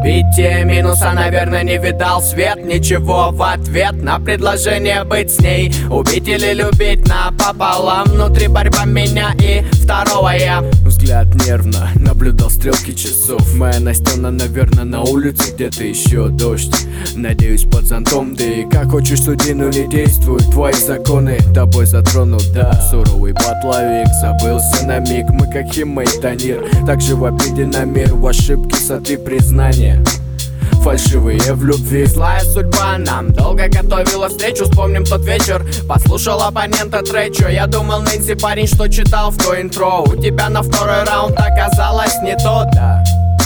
Сбитие минуса, наверное, не видал свет. Ничего в ответ на предложение быть с ней. Убить или любить напополам. Внутри борьба меня и второго я. Взгляд нервно наблюдал стрелки часов. Моя Настена, наверное, на улице где-то еще дождь. Надеюсь, под зонтом, да и как хочешь суди, но не действуют твои законы. Тобой затронут, да, суровый батловик. Забылся на миг, мы как Химэй и Танир. Также в обиде на мир, в ошибке сады признания. Фальшивые в любви. Злая судьба нам долго готовила встречу. Вспомним тот вечер, послушал оппонента Трэчо. Я думал, Нэнси парень, что читал в то интро. У тебя на второй раунд оказалось не то, да.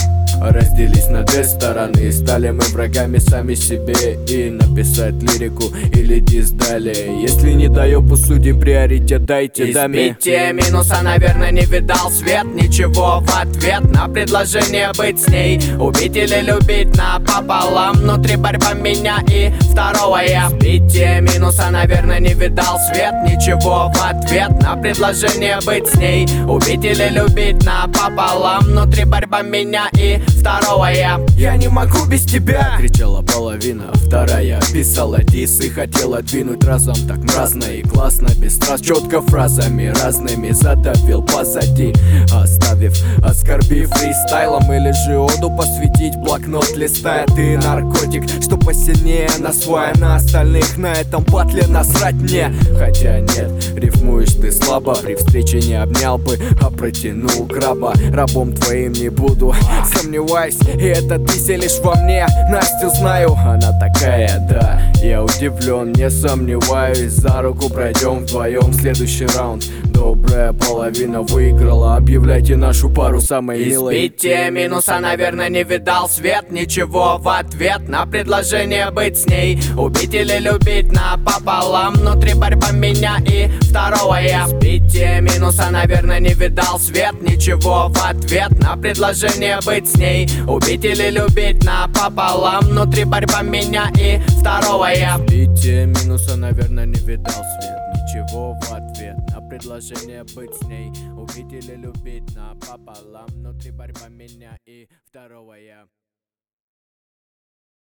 Разделись на две стороны, стали мы врагами сами себе. И написать лирику или дис далее. Если не доебу, судим, приоритет дайте даме. Избитие минуса, наверное, не видал свет. Ничего в ответ на предложение быть с ней. Убить или любить напополам. Внутри борьба меня и второго я. Избитие минуса, наверное, не видал свет. Ничего в ответ на предложение быть с ней. Убить или любить напополам. Внутри борьба меня и второго я. Я не могу без тебя, кричала половина вторая. Писала дис и хотела двинуть разом. Так мразно и классно, без трасс, четко фразами разными задавил позади, оставив, оскорбив фристайлом. Или же оду посвятить, блокнот листая. Ты наркотик, что посильнее нас свой, на остальных на этом батле насрать мне. Хотя нет, рифмуешь ты слабо, при встрече не обнял бы, а протянул краба. Рабом твоим не буду, сомневаюсь, и это ты селишь во мне. Настю знаю, она такая, да. Я удивлен, не сомневаюсь. За руку пройдем вдвоем следующий раунд. Добрая половина выиграла, объявляйте нашу пару самой милой. Избитие минуса, наверное, не видал свет. Ничего в ответ на предложение быть с ней. Убить или любить напополам. Внутри борьба меня и второго я. Избитие минуса, наверное, не видал свет. Ничего в ответ на предложение быть с ней. Убить или любить напополам. Внутри борьба меня и второго я. Избитие минуса, наверное, не видал свет. Ничего в ответ на предложение быть с ней. Убить или любить напополам. Внутри борьба меня и второго я.